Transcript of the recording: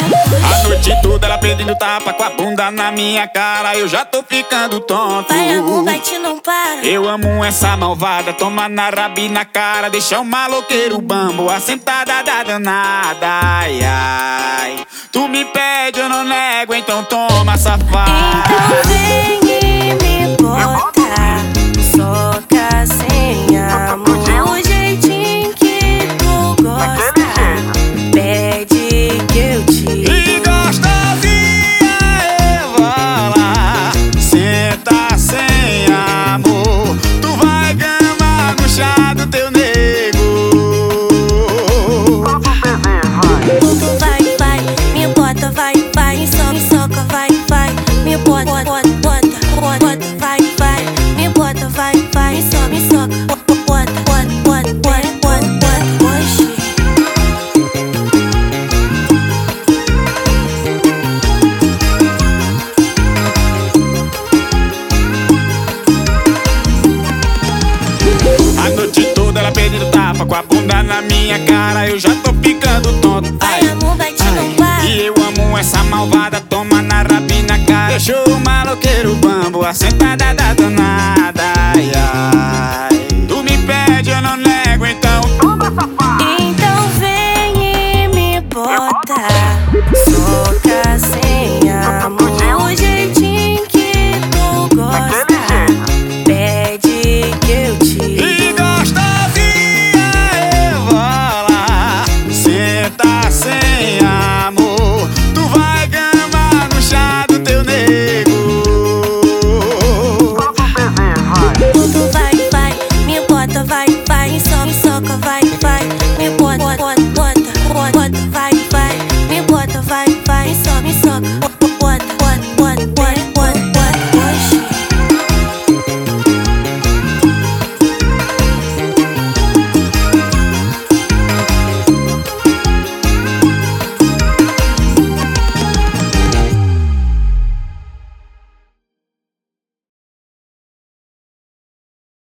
A noite toda ela pedindo tapa com a bunda na minha cara, eu já tô ficando tonto. Vai, amor, bate, não para. Eu amo essa malvada, toma na rabi na cara, deixa o maloqueiro bambo, a sentada da danada. Ai, ai, tu me pede, eu não nego, então toma, safada. Então vem e me bota, soca sem amor, do jeitinho que tu gosta. Pede que eu te E gostosinha eu vou lá, senta sem amor, tu vai gamar no chá do teu nego. tudo vai, vai, me bota, vai, vai, me soca, vai, vai, me bota, bota, bota, bota, vai, vai, me bota, vai, vai, me soca, bota, bota, bota, bota, bota, bota, oxi. A noite toda ela pedindo tapa com a bunda na minha cara, eu já tô ficando tonto. Vai, amor, bate, não para. E eu amo essa malvada, toma na rabi na cara, deixou o maloqueiro bambo, a sentada da danada. Ai, ai.